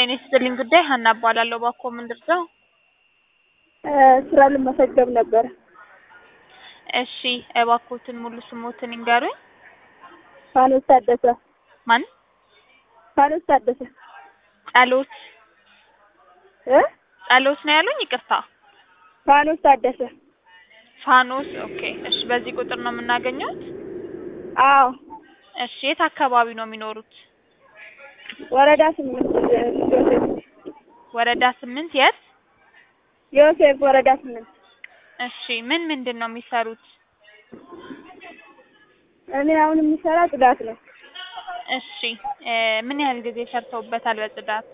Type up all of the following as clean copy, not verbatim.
ጤና ይስጥልኝ ጉዳይ ሀና እባላለሁ። እባክዎ ምንድን ነው? ስራ ልመሰገብ ነበር። እሺ እባክዎትን ሙሉ ስሞትን ይንገሩኝ? ፋኖስ ታደሰ። ማን? ፋኖስ ታደሰ። ጸሎት እ ጸሎት ነው ያሉኝ? ይቅርታ። ፋኖስ ታደሰ። ፋኖስ። ኦኬ እሺ። በዚህ ቁጥር ነው የምናገኘው? አዎ። እሺ የት አካባቢ ነው የሚኖሩት? ወረዳ 8 ዮሴፍ። ወረዳ 8 የት? ዮሴፍ ወረዳ 8። እሺ ምንድን ነው የሚሰሩት? እኔ አሁን የምሰራው ጽዳት ነው። እሺ ምን ያህል ጊዜ ሰርተውበታል በጽዳት?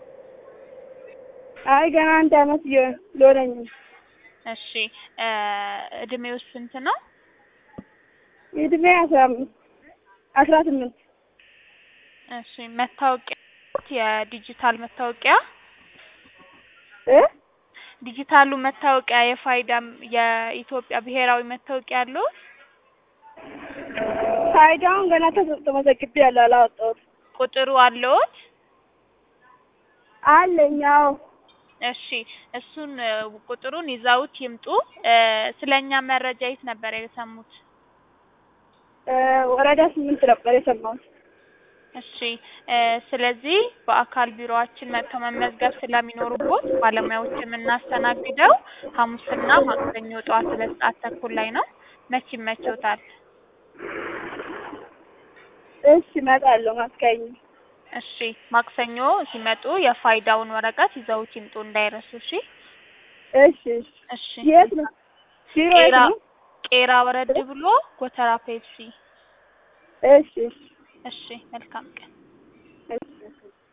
አይ ገና 1 አመት ሊሆነኝ ነው። እሺ እድሜው ስንት ነው? እድሜ 18። እሺ መታወቂያ የዲጂታል መታወቂያ ዲጂታሉ መታወቂያ የፋይዳም የኢትዮጵያ ብሔራዊ መታወቂያ አለው? ፋይዳውን ገና ተመዝግቤያለሁ አላወጣሁትም። ቁጥሩ አለዎት? አለኝ። አዎ። እሺ እሱን ቁጥሩን ይዘውት ይምጡ። ስለኛ መረጃ የት ነበር የሰሙት? ወረዳ 8 ነበር የሰማሁት። እሺ ስለዚህ በአካል ቢሮአችን መጥተው መመዝገብ ስለሚኖርቦት ባለሙያዎችን የምናስተናግደው ሐሙስና ማክሰኞ ጠዋት 2 ሰዓት ተኩል ላይ ነው። መቼ ይመችዎታል? እሺ እመጣለሁ ማክሰኞ። እሺ ማክሰኞ ሲመጡ የፋይዳውን ወረቀት ይዘውት ይምጡ እንዳይረሱ። እሺ እሺ። እሺ። የት ነው? ቢሮ የት ነው? ቄራ ወረድ ብሎ ጎተራ ፔፕሲ። እሺ። እሺ መልካም ቀን። እሺ።